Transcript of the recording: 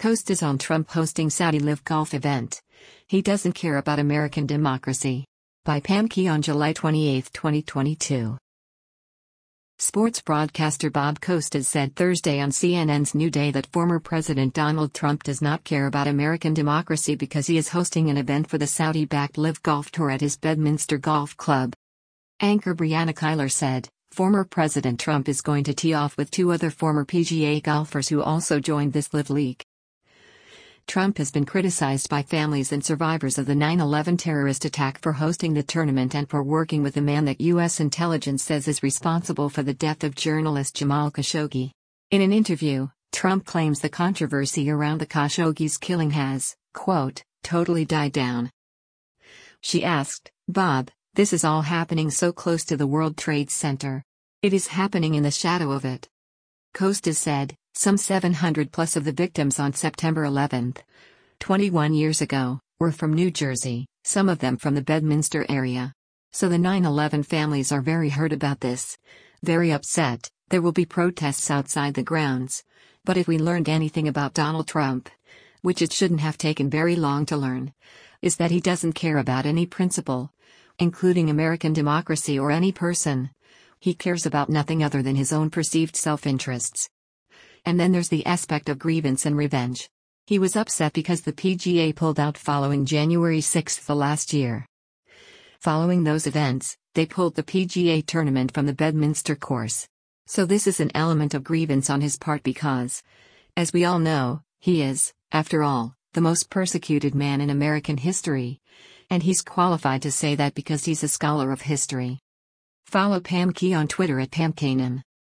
Coast is on Trump hosting Saudi Live Golf event. He doesn't care about American democracy. By Pam Key on July 28, 2022. Sports broadcaster Bob Costas said Thursday on CNN's New Day that former President Donald Trump does not care about American democracy because he is hosting an event for the Saudi-backed Live Golf Tour at his Bedminster Golf Club. Anchor Brianna Keilar said, former President Trump is going to tee off with two other former PGA golfers who also joined this Live League. Trump has been criticized by families and survivors of the 9/11 terrorist attack for hosting the tournament and for working with the man that U.S. intelligence says is responsible for the death of journalist Jamal Khashoggi. In an interview, Trump claims the controversy around the Khashoggi's killing has, quote, totally died down. She asked, Bob, this is all happening so close to the World Trade Center. It is happening in the shadow of it. Costas said, some 700 plus of the victims on September 11, 21 years ago, were from New Jersey, some of them from the Bedminster area. So the 9/11 families are very hurt about this. Very upset. There will be protests outside the grounds. But if we learned anything about Donald Trump, which it shouldn't have taken very long to learn, is that he doesn't care about any principle, including American democracy or any person. He cares about nothing other than his own perceived self-interests. And then there's the aspect of grievance and revenge. He was upset because the PGA pulled out following January 6 last year. Following those events, they pulled the PGA tournament from the Bedminster course. So this is an element of grievance on his part because, as we all know, he is, after all, the most persecuted man in American history. And he's qualified to say that because he's a scholar of history. Follow Pam Key on Twitter at PamKanan.